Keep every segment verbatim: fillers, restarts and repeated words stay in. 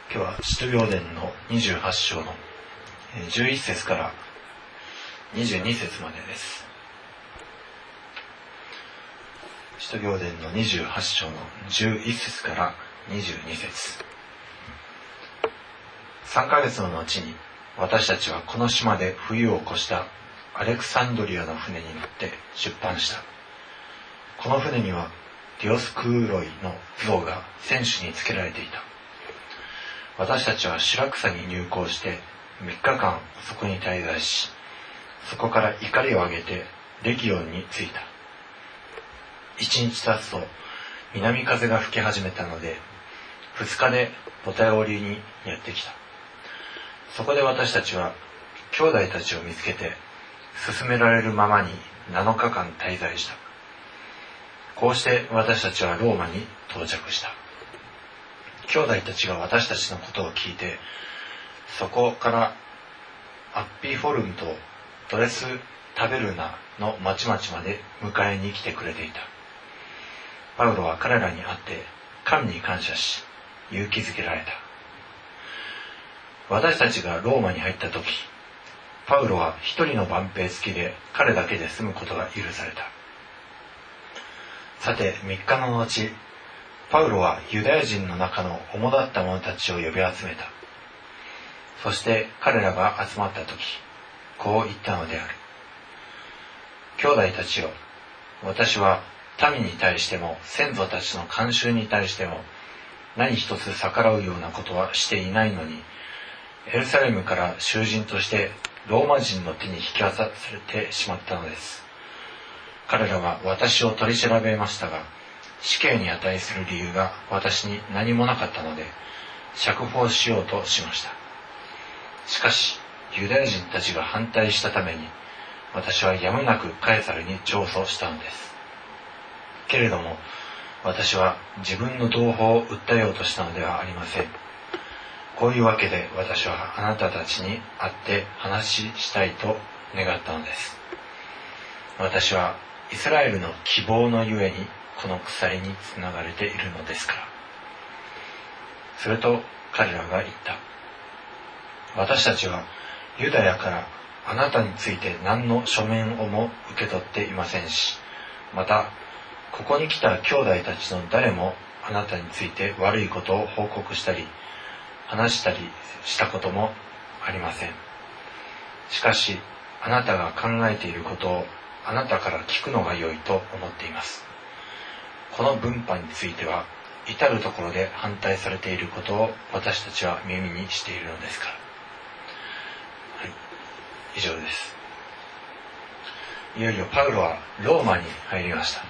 今日は使徒行伝のにじゅうはち章のじゅういち節からにじゅうに節までです。使徒行伝のにじゅうはち章のじゅういち節からにじゅうに節。さんかげつの後に私たちはこの島で冬を越したアレクサンドリアの船に乗って出版した。この船にはディオスクーロイの像が船首につけられていた。私たちはシラクサに入港してみっかかんそこに滞在し、そこから怒りを上げてレギオンに着いた。一日経つと南風が吹き始めたので、二日でボタオリにやってきた。そこで私たちは兄弟たちを見つけて、勧められるままになのかかん滞在した。こうして私たちはローマに到着した。兄弟たちが私たちのことを聞いて、そこからアッピフォルムとドレスタベルナの町々まで迎えに来てくれていた。パウロは彼らに会って神に感謝し、勇気づけられた。私たちがローマに入った時、パウロは一人の番兵付きで彼だけで住むことが許された。さて三日の後、パウロはユダヤ人の中の主だった者たちを呼び集めた。そして彼らが集まった時、こう言ったのである。兄弟たちよ、私は民に対しても先祖たちの慣習に対しても何一つ逆らうようなことはしていないのに、エルサレムから囚人としてローマ人の手に引き渡されてしまったのです。彼らは私を取り調べましたが、死刑に値する理由が私に何もなかったので、釈放しようとしました。しかし、ユダヤ人たちが反対したために、私はやむなくカエサルに上訴したのです。けれども、私は自分の同胞を訴えようとしたのではありません。こういうわけで私はあなたたちに会って話したいと願ったのです。私はイスラエルの希望のゆえにこの鎖につながれているのですから。すると彼らが言った。私たちはユダヤからあなたについて何の書面をも受け取っていませんし、またここに来た兄弟たちの誰もあなたについて悪いことを報告したり話したりしたこともありません。しかしあなたが考えていることをあなたから聞くのが良いと思っています。この分派については至るところで反対されていることを私たちは耳にしているのですから。はい、以上です。いよいよパウロはローマに入りました。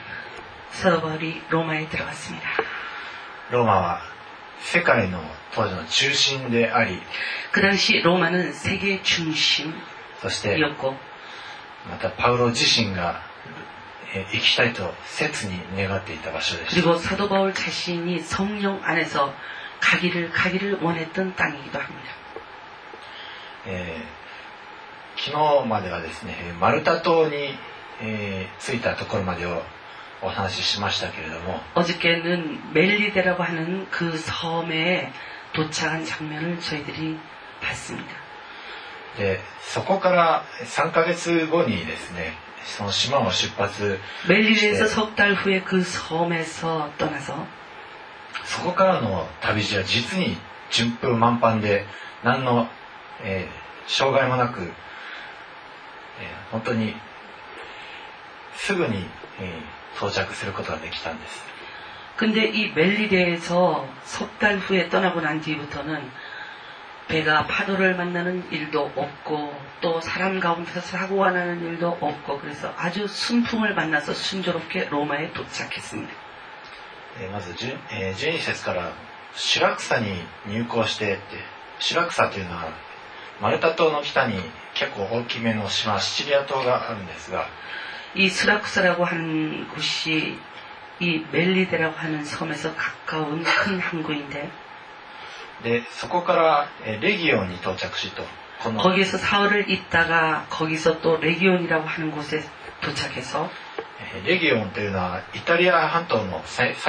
사도 바울이 로마에 들어갔습니다. ローマは世界の当時の中心であり、 그 당시 로마는 세계 중심이었고, そしてまたパウロ自身が行きたいと切に願っていた場所でした。 그리고 사도 바울 자신이 성령 안에서 가기를 가기를 원했던 땅이기도 합니다. えー、昨日まではですね、マルタ島に、えー、着いたところまでをお話ししましたけれども、 어저께는 멜리데라고 하는 그 섬에 도착한 장면을 저희들이 봤습니다. でそこからさんかげつごにですね、その島を出発して、 멜리데에서 석 달 후에 그 섬에서 떠나서 そこからの旅路は実に順風満帆で何の、えー、障害もなく、えー、本当にすぐに、えー、到着することができたんです。 근데 이 멜리데에서 석 달 후에 떠나고 난 뒤부터는 배가 파도를 만나는 일도 없고 또 사람 가운데서 사고가 나는 일도 없고, 그래서 아주 순풍을 만나서 순조롭게 로마에 도착했습니다. まずじゅうに節からシラクサに入港してって、シラクサというのはマルタ島の北に結構大きめの島、シチリア島があるんですが、 이 스라쿠사라고 하는 곳이 이 멜리데라고 하는 섬에서 가까운 큰 항구인데, でそこからレギオンに到着しと、 거기에서 사흘을 있다가 거기서 또 레기온이라고 하는 곳에 도착해서, レギオンというのはイタリア半島の最、最、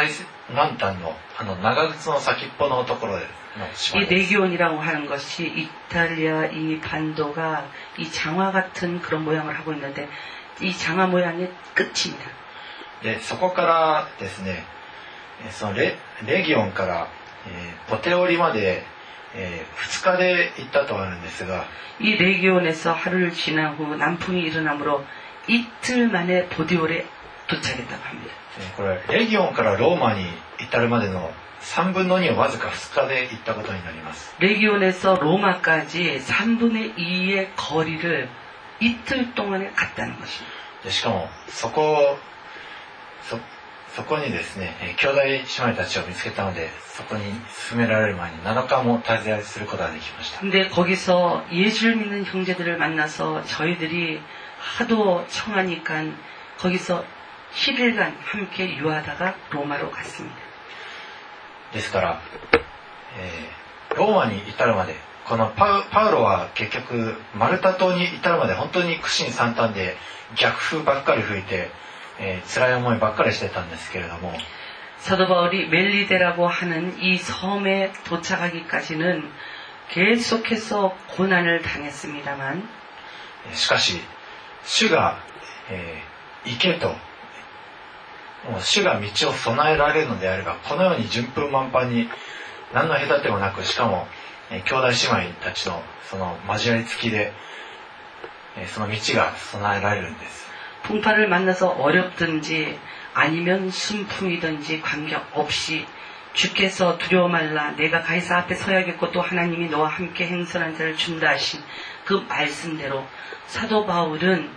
ランタンのあの長靴の先っぽのところの島 이 です。 레기온이라고 하는 것이 이탈리아 이 반도가 이 장화 같은 그런 모양을 하고 있는데 이 장화 모양의 끝입니다. でそこからですね、その レ, レギオンから、えー、ポテオリまで、えー、ふつかで行ったとあるんですが、 이 레기온에서 하루를 지난 후 남풍이 일어나므로 이틀 만에 보디올에 도착했다고 합니다. これレギオンからローマに至るまでのさんぶんのにをわずかふつかで行ったことになります。 레기온에서 로마까지 삼분의 이의 거리를 이틀 동안에 갔다는 것입니다. でしかもそこそそこにですね、兄弟姉妹たちを見つけたので、そこに進められる前になのかも滞在することができました。 근데 거기서 예수를 믿는 형제들을 만나서 저희들이 하도 청하니까 거기서 칠 일간 함께 유하다가 로마로 갔습니다. ですから、えー、ローマに至るまで、この パ, ウパウロは結局マルタ島に至るまで本当に苦心惨憺で逆風ばっかり吹いて、えー、辛い思いばっかりしてたんですけれども、 사도 바울이 멜리데라고 하는 이 섬에 도착하기까지는 계속해서 고난을 당했습니다만, しかし主が、えー、行けと、もう主が道を備えられるのであれば、このように順風満帆に何の隔てもなく、しかも、えー、兄弟姉妹たちのその交わりつきで、えー、その道が備えられるんです。 풍파를 만나서 어렵든지 아니면 순풍이든지 관계없이 주께서 두려워 말라 내가 가이사 앞에 서야겠고 또 하나님이 너와 함께 행선한 자를 준다 하신 그 말씀대로 사도 바울은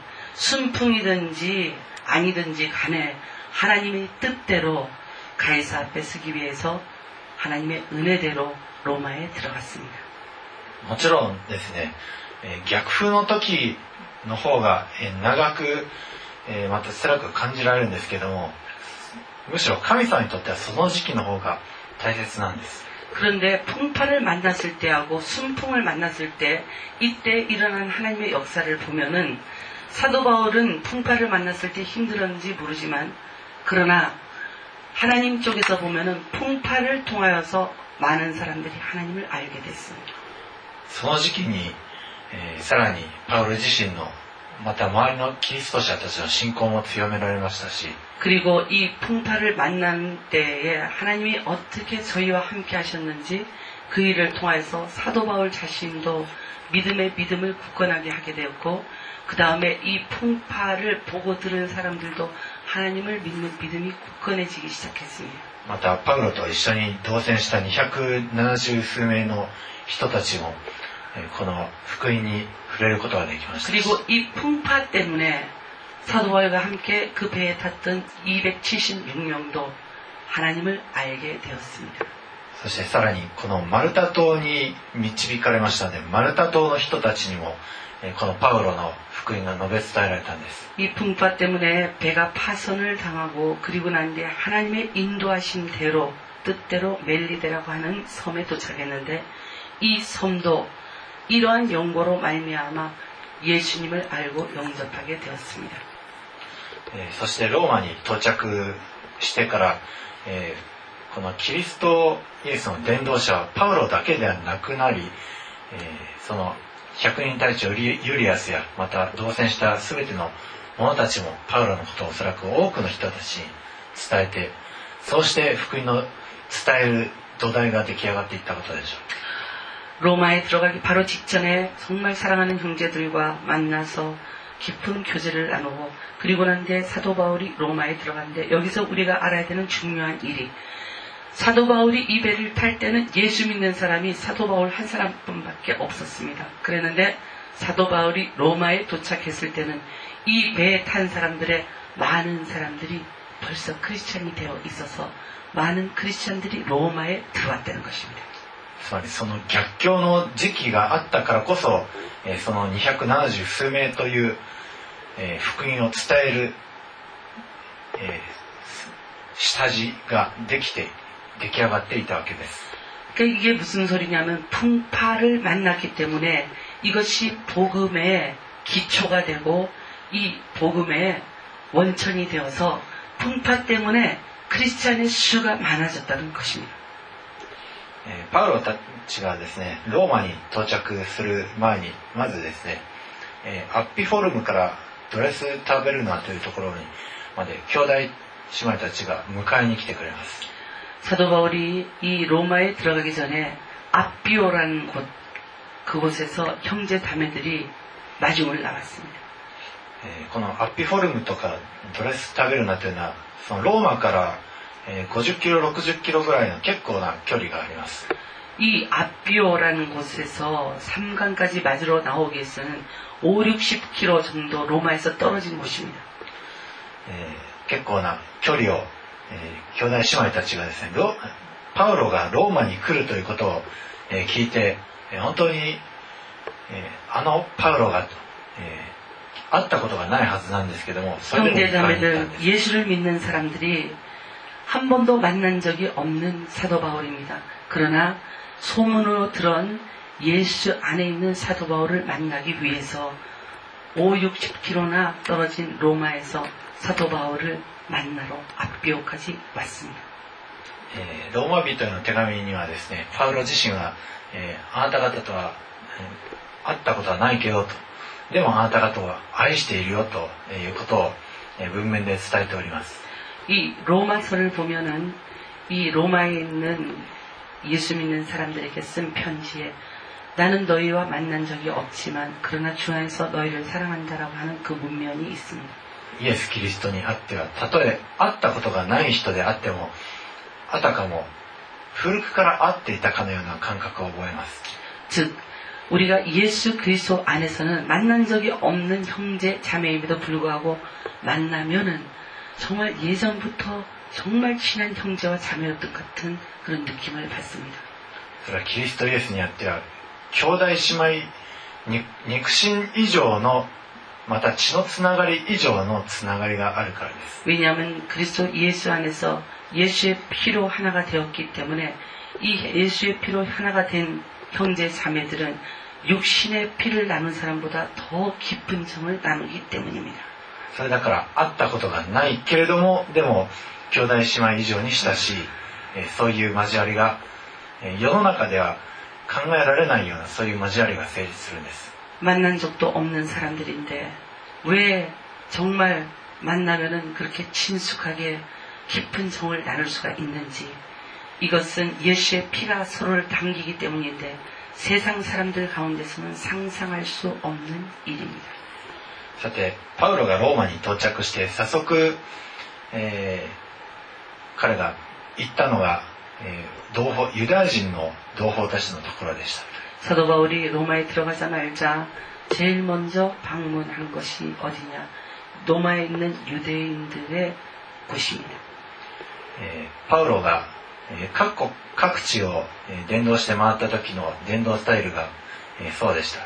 순풍이든지 아니든지 간에 하나님의 뜻대로 가이사 앞에 서기 위해서 하나님의 은혜대로 로마에 들어갔습니다. もちろんですね、えー、逆風の時の方が、えー、長く、えー、また辛く感じられるんですけども、むしろ神様にとってはその時期の方が大切なんです。 그런데 풍파를 만났을 때하고 순풍을 만났을 때 이때 일어난 하나님의 역사를 보면은 사도 바울은 풍파를 만났을 때 힘들었는지 모르지만 그러나 하나님 쪽에서 보면은 풍파를 통하여서 많은 사람들이 하나님을 알게 됐습니다. その時期に、えー、さらにパウロ自身のまた周りのキリスト者たちの信仰も強められましたし、 그리고 이 풍파를 만난 때에 하나님이 어떻게 저희와 함께 하셨는지 그 일을 통해서 사도 바울 자신도 믿음의 믿음을 굳건하게 하게 되었고 그 다음에 이 풍파를 보고 들은 사람들도 하나님을 믿는 믿음이 굳건해지기 시작했습니다. またパウロと一緒に同船したにひゃくななじゅう数名の人たちもこの福音に触れることができました。 그리고 이 풍파 때문에 사도 바울과 함께 그 배에 탔던 이백칠십육 명도 하나님을 알게 되었습니다. そしてさらにこのマルタ島に導かれましたので、マルタ島の人たちにもこのパウロの福音が述べ伝えられたんです。 이 풍파 때문에 배가 파선을 당하고 그리고 난 뒤에 하나님의 인도하신 대로 뜻대로 멜리데라고 하는 섬에 도착했는데 이 섬도 이러한 연고로 말미암아 예수님을 알고 영접하게 되었습니다. そしてローマに到着してから、えー、このキリストイエスの伝道者はパウロだけではなくなり、えー、その百人隊長ユリアスやまた同船した全ての者たちもパウロのことをおそらく多くの人たちに伝えて、そうして福音の伝える土台が出来上がっていったことでしょう。 로마에 들어가기 바로 직전에 정말 사랑하는 형제들과 만나서 깊은 교제를 나누고 그리고 난 뒤에 사도 바울이 로마에 들어갔는데 여기서 우리가 알아야 되는 중요한 일이 사도 바울이 이 배를 탈 때는 예수 믿는 사람이 사도 바울 한 사람뿐밖에 없었습니다. 그랬는데 사도 바울이 로마에 도착했을 때는 이 배에 탄 사람들의 많은 사람들이 벌써 크리스찬이 되어 있어서 많은 크리스찬들이 로마에 들어왔다는 것입니다. つまりその逆境の時期があったからこそ、えー、そのにひゃくななじゅう数名という、えー、福音を伝える、えー、下地ができて出来上がっていたわけです。 그러니까 이게 무슨 소리냐면 풍파를 만났기 때문에 이것이 복음의 기초가 되고 이 복음의 원천이 되어서 풍파 때문에 크리스찬의 수가 많아졌다는 것입니다. えーパウロたちがですね、ローマに到着する前に、まずですね、えーアッピフォルムからドレスタベルナというところにまで兄弟姉妹たちが迎えに来てくれます。 사도 바울이 이 로마에 들어가기 전에 아피오라는 곳, 그곳에서 형제 자매들이 마중을 나왔습니다. えーこのアッピフォルムとかドレスタベルナというのは、そのローマからえーごじゅっキロ、ろくじゅっキロぐらいの結構な距離があります。 이 아피오라는 곳에서 삼강까지 맞으러 나오기 위해서는 오, 육십 킬로미터 정도 로마에서 떨어진 곳입니다. えー結構な距離を、えー兄弟姉妹たちがですね、ロパウロがローマに来るということを、えー聞いて、えー本当に、えーあのパウロが、えー会ったことがないはずなんですけども、それでも迎えに行ったんです。 형제자매들, 예수를 믿는 사람들이 한 번도 만난 적이 없는 사도 바울입니다. 그러나 소문으로 들은 예수 안에 있는 사도 바울을 만나기 위해서 오, 육십 킬로미터나 떨어진 로마에서 사도 바울을 만나러 아비오까지 왔습니다. えーローマ人への手紙にはですね、パウロ自身は、えーあなた方とは、えー会ったことはないけどと、でもあなた方は愛しているよということを、えー文面で伝えております。 이 로마서를 보면은 이 로마에 있는 예수 믿는 사람들에게 쓴 편지에 나는 너희와 만난 적이 없지만 그러나 주 안에서 너희를 사랑한다라고 하는 그 문면이 있습니다. イエス・キリストにあっては、たとえ会ったことがない人であっても、あたかも古くから会っていたかのような感覚を覚えます。 즉 우리가 예수 그리스도 안에서는 만난 적이 없는 형제 자매임에도 불구하고 만나면은 정말 예전부터 정말 친한 형제와 자매였던 것 같은 그런 느낌을 받습니다. それはキリストイエスにあっては、兄弟姉妹に肉親以上の、また血のつながり以上のつながりがあるからです。 왜냐하면 그리스도 예수 안에서 예수의 피로 하나가 되었기 때문에 이 예수의 피로 하나가 된 형제 자매들은 육신의 피를 나눈 사람보다 더 깊은 정을 나누기 때문입니다. それだから会ったことがないけれども、でも兄弟姉妹以上に親しい、えーそういう交わりが、えー世の中では考えられないようなそういう交わりが成立するんです。 만난 적도 없는 사람들인데 왜 정말 만나면은 그렇게 친숙하게 깊은 정을 나눌 수가 있는지, 이것은 예수의 피가 서로를 당기기 때문인데 세상 사람들 가운데서는 상상할 수 없는 일입니다. さて、パウロがローマに到着して早速、えー彼が行ったのが、えー同胞ユダヤ人の同胞たちのところでした。 사도 바울이 로마에 들어가자마자 제일 먼저 방문한 것이 어디냐? 로마에 있는 유대인들의 곳입니다. えーパウロが、えー各国各地を、えー伝道して回った時の伝道スタイルが、えーそうでした。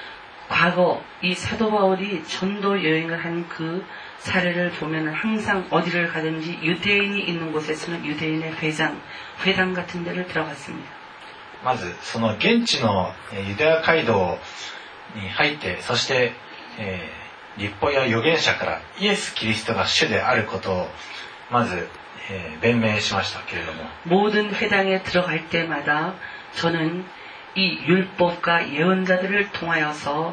과거 이 사도 바울이 전도 여행을 한 그 사례를 보면 항상 어디를 가든지 유대인이 있는 곳에서는 유대인의 회장, 회당 같은 데를 들어갔습니다. まずその現地のえーユダヤ街道に入って、そして、えー律法や預言者からイエス・キリストが主であることをまず、えー弁明しましたけれども、 모든 회당에 들어갈 때마다 저는 이 율법과 예언자들을 통하여서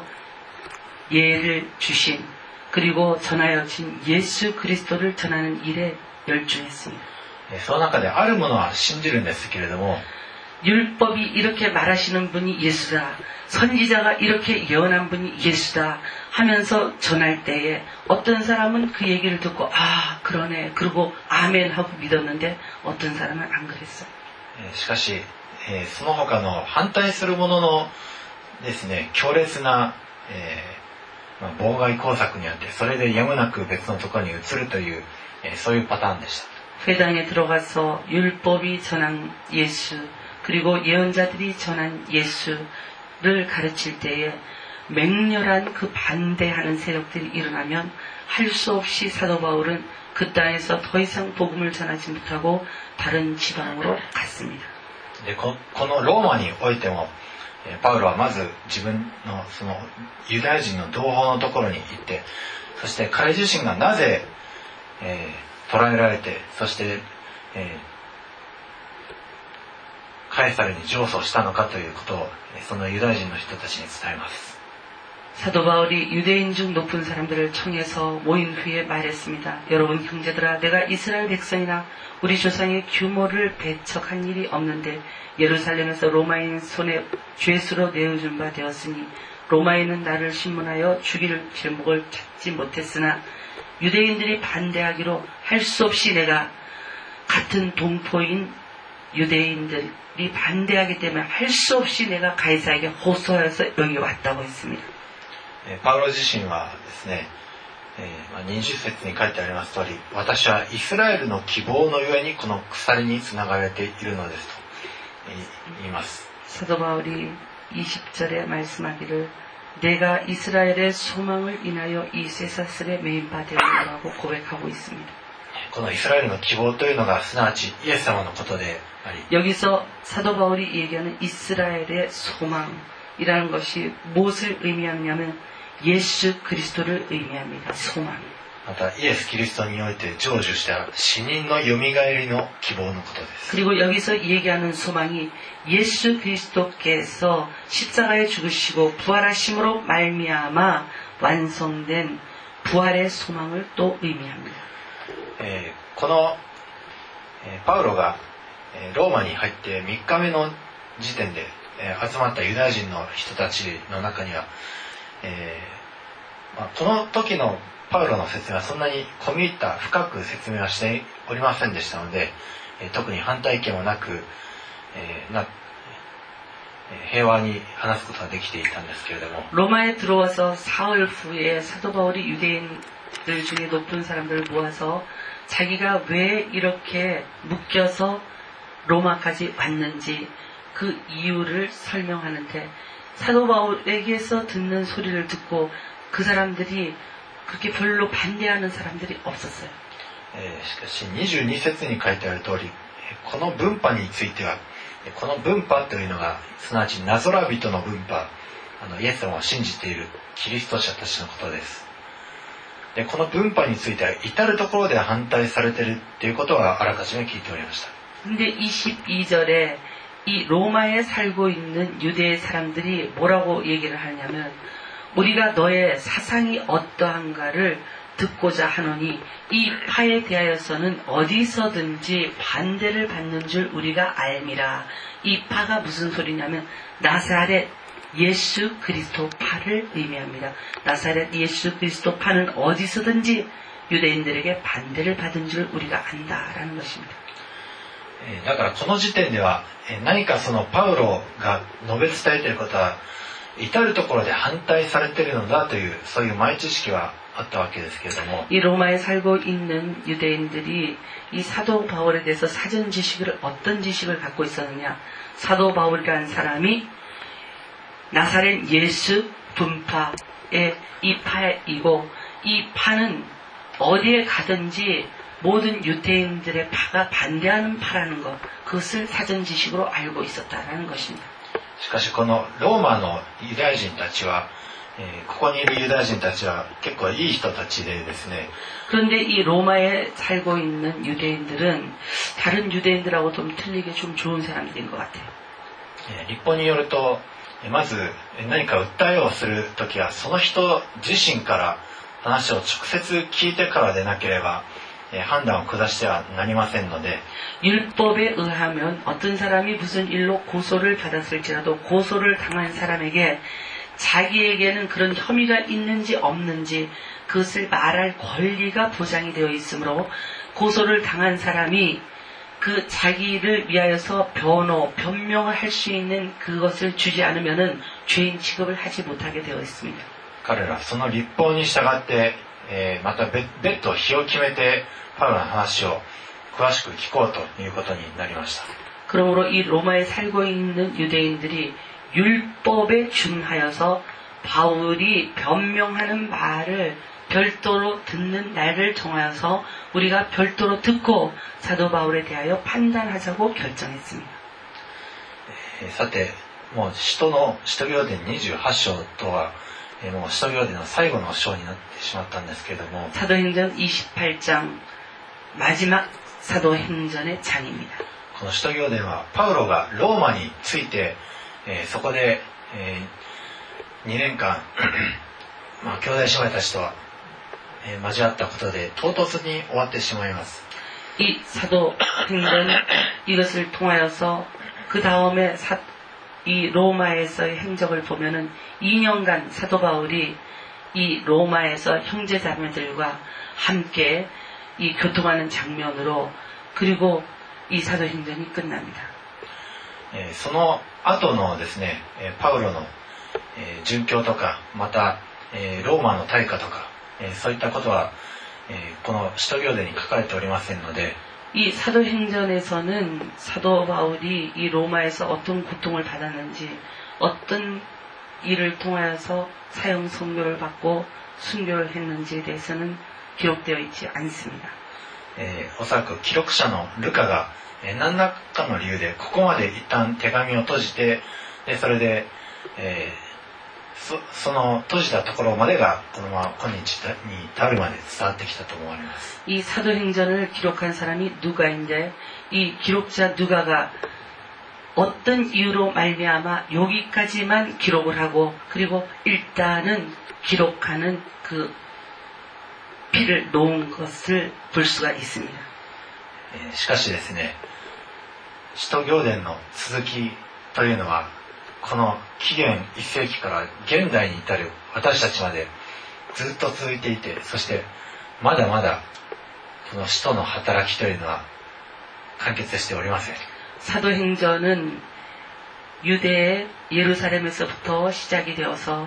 예를 주신 그리고 전하여진 예수 그리스도를 전하는 일에 열중했습니다. えーその中であるものは信じるんですけれども、 율법이 이렇게 말하시는 분이 예수다. 선지자가 이렇게 예언한 분이 예수다 하면서 전할 때에 어떤 사람은 그 얘기를 듣고 아 그러네 그리고 아멘 하고 믿었는데 어떤 사람은 안 그랬어요. えーしかし、えーその他の反対するもののですね、強烈な、えーまあ妨害工作にあって、それでやむなく別のところに移るという、えーそういうパターンでした。 회당에 들어가서 율법이 전한 예수 그리고 예언자들이 전한 예수를 가르칠 때에 맹렬한 그 반대하는 세력들이 일어나면 할 수 없이 사도 바울은 그 땅에서 더 이상 복음을 전하지 못하고 다른 지방으로 갔습니다. で こ, このローマにおいても、えーパウロはまず自分のそのユダヤ人の同胞のところに行って、そして彼自身がなぜ、えー捕らえられて、そしてえー、カエサルに上訴したのかということをそのユダヤ人の人たちに伝えます。 사도 바울이 유대인 중 높은 사람들을 청해서 모인 후에 말했습니다. 여러분 형제들아, 내가 이스라엘 백성이나 우리 조상의 규모를 배척한 일이 없는데 예루살렘에서 로마인 손에 죄수로 내어준 바 되었으니 로마인은 나를 신문하여 죽일 제목을 찾지 못했으나 유대인들이 반대하기로 할 수 없이 내가 같은 동포인 유대인들이 반대하기 때문에 할 수 없이 내가 가이사에게 호소해서 여기 왔다고 했습니다. パウロ自身はですね、にじゅっ節に書いてあります通り、私はイスラエルの希望のゆえにこの鎖につながれているのですと言います。 사도 바울이 이십 절에 말씀하기를 내가 이스라엘의 소망을 인하여 이 쇠사슬에 매인 바 되었노라고 고백하고 있습니다. このイスラエルの希望というのがすなわちイエス様のことであり、 여기서 사도 바울이 얘기하는 이스라엘의 소망이라는 것이 무엇을 의미하냐면 예수 그리스도를 의미합니다. 소망. またイエス・キリストにおいて成就した死人のよみがえりの希望のことです。 그리고 여기서 얘기하는 소망이 예수 그리스도께서 십자가에 죽으시고 부활하심으로 말미암아 완성된 부활의 소망을 또 의미합니다. えー、この、えー、パウロが、えー、ローマに入ってみっかめの時点で、えー、集まったユダヤ人の人たちの中には、えーまあ、この時のパウロの説明はそんなに込み入った深く説明はしておりませんでしたので、えー、特に反対意見もなく、えー、な平和に話すことができていたんですけれども、 로마에 들어와서 사흘 후에 사도 바울이 유대인들 중에 높은 사람들을 모아서 자기가 왜 이렇게 묶여서 로마까지 왔는지 그 이유를 설명하는데 사도 바울에게서 듣는 소리를 듣고 그 사람들이 그렇게 별로 반대하는 사람들이 없었어요. えー、しかしにじゅうに節に書いてある通り、この分派についてはこの分派というのがすなわちナゾラ人の分派、あのイエス様を信じているキリスト者たちのことです。でこの分派については至るところで反対されているということはあらかじめ聞いておりました。 근데 이십이 절에 이 로마에 살고 있는 유대 사람들이 뭐라고 얘기를 하냐면 우리가 너의 사상이 어떠한가를 듣고자 하노니 이 파에 대하여서는 어디서든지 반대를 받는 줄 우리가 알미라. 이 파가 무슨 소리냐면 나사렛 예수 그리스도 파를 의미합니다. 나사렛 예수 그리스도 파는 어디서든지 유대인들에게 반대를 받은 줄 우리가 안다라는 것입니다. だからこの時点では何かそのパウロが述べ伝えていることは至るところで反対されているのだというそういう前知識はあったわけですけれども、 이 로마에 살고 있는 유대인들이 이 사도 바울에 대해서 사전 지식을 어떤 지식을 갖고 있었느냐? 사도 바울이라는 사람이 나사렛 예수 분파의 이 파이고 이 파는 어디에 가든지 모든 유대인들의 파가 반대하는 파라는 것, 그것을 사전 지식으로 알고 있었다라는 것입니다. しかしこのローマのユダヤ人たちは、えー、ここにいるユダヤ人たちは結構いい人たちでですね。 그런데 이 로마에 살고 있는 유대인들은 다른 유대인들하고 좀 틀리게 좀 좋은 사람들인 것 같아요. えー、立法によると、まず何か訴えをするときはその人自身から話を直接聞いてからでなければ判断を下してはなりませんので、 율법에 의하면 어떤 사람이 무슨 일로 고소를 받았을지라도 고소를 당한 사람에게 자기에게는 그런 혐의가 있는지 없는지 그것을 말할 권리가 보장이 되어 있으므로 고소를 당한 사람이 그 자기를 위하여서 변호, 변명을 할 수 있는 그것을 주지 않으면은 죄인 취급을 하지 못하게 되어 있습니다. 彼らその立法に従って、えー、また別途日を決めてパウロの話を詳しく聞こうということになりました。 그러므로 이 로마에 살고 있는 유대인들이 율법에 준하여서 바울이 변명하는 말을 별도로 듣는 날을 정하여서 우리가 별도로 듣고 사도 바울에 대하여 판단하자고 결정했습니다. さて、もう使徒の使徒行伝にじゅうはち章とはもう使徒行伝の最後の章になってしまったんですけれども、 사도행전 이십팔 장 마지막 사도행전의 장입니다. この使徒行伝はパウロがローマに着いて、えー、そこで、えー、にねんかん、まあ、兄弟姉妹たちと、えー、交わったことで唐突に終わってしまいます。 이 사도행전 이것을 통하여서 그 다음에 사, 이 로마에서의 행적을 보면은 이 년간 사도 바울이 이 로마에서 형제 자매들과 함께 이 교통하는 장면으로 그리고 이 사도행전이 끝납니다. えー、その後のですね、えー、パウロの、えー、殉教とかまた、えー、ローマの大火とか、えー、そういったことは、えー、この使徒行伝に書かれておりませんので、 이 사도행전에서는 사도 바울이 이 로마에서 어떤 고통을 받았는지 어떤 일을 통하여서 사형 선고를 받고 순교를 했는지에 대해서는 기록되어 있지 않습니다. えー、おそらく記録者のルカが、えー、何らかの理由でここまで一旦手紙を閉じて、でそれで、えー、そ, その閉じたところまでがこのまま今日に至るまで伝わってきたと思われます。 이 사도행전을 기록한 사람이 누가인데 이 기록자 누가가 어떤 이유로 말미암아 여기까지만 기록을 하고 그리고 일단은 기록하는 그 피를 놓은 것을 볼 수가 있습니다. えー、しかしですね、使徒行伝の続きというのはこの紀元いっ世紀から現代に至る私たちまでずっと続いていて、そしてまだまだこの使徒の働きというのは完結しておりません。 사도행전은 유대의 예루살렘에서부터 시작이 되어서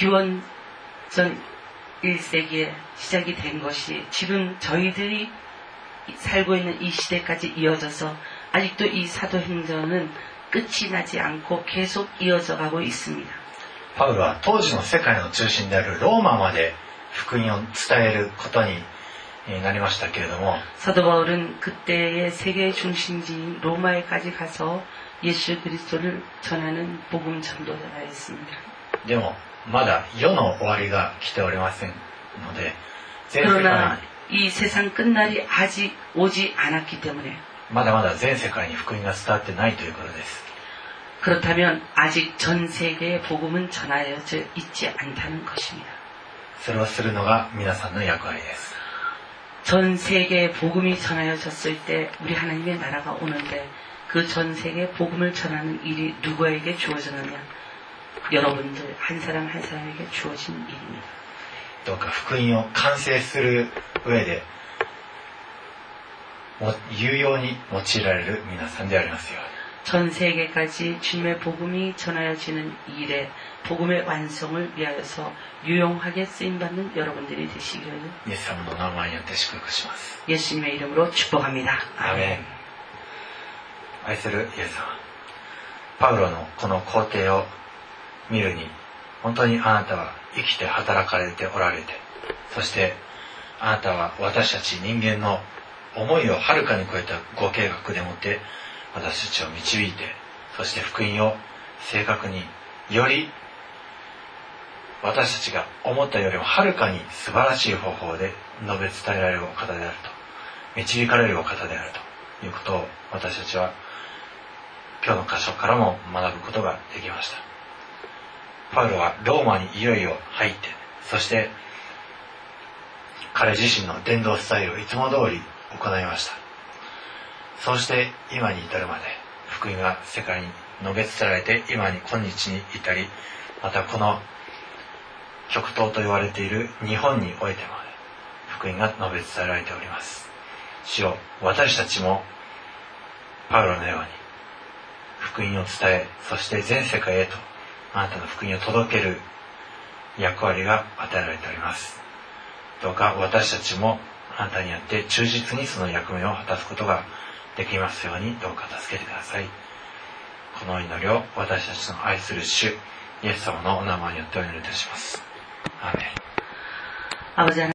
기원전 일 세기에 시작이 된 것이 지금 저희들이 살고 있는 이 시대까지 이어져서 아직도 이 사도행전은 끝이 나지 않고 계속 이어져 가고 있습니다. パウロは当時の世界の中心であるローマまで福音を伝えることになりましたけれども、 사도 바울은 그때의 세계 중심지인 로마에까지 가서 예수 그리스도를 전하는 복음 전도자였습니다. でもまだ世の終わりが来ておりませんので、全世界 그러나 이 세상 끝날이 아직 오지 않았기 때문에 まだまだ全世界に福音が伝わってないということです。 그렇다면 아직 전 세계에 복음은 전하여져 있지 않다는 것입니다. それをするのが皆さんの役割です。 전 세계에 복음이 전하여졌을 때 우리 하나님의 나라가 오는데 그 전 세계에 복음을 전하는 일이 누구에게 주어지느냐? 여러분들 한 사람 한 사람에게 주어진 일입니다. どうか福音を完成する上で有用に用いられる皆さんでありますように。 전 세계까지 주님의 복음이 전하여지는 일에 복음의 완성을 위하여서 유용하게 쓰임받는 여러분들이 되시기를 イエス様の名前によって祝福します。 예수님의 이름으로 축복합니다. アーメン。愛するイエス様、パウロのこの工程を見るに本当にあなたは生きて働かれておられて、そしてあなたは私たち人間の思いをはるかに超えたご計画でもって私たちを導いて、そして福音を正確により私たちが思ったよりもはるかに素晴らしい方法で述べ伝えられるお方であると、導かれるお方であるということを私たちは今日の箇所からも学ぶことができました。パウロはローマにいよいよ入って、そして彼自身の伝道スタイルをいつも通り行いました。そうして今に至るまで福音が世界に述べ伝えられて、今に今日に至り、またこの極東と言われている日本においてまで福音が述べ伝えられております。主よ、私たちもパウロのように福音を伝え、そして全世界へとあなたの福音を届ける役割が与えられております。どうか私たちもあなたによって忠実にその役目を果たすことができますように、どうか助けてください。この祈りを私たちの愛する主イエス様のお名前によってお祈りいたします。アーメン。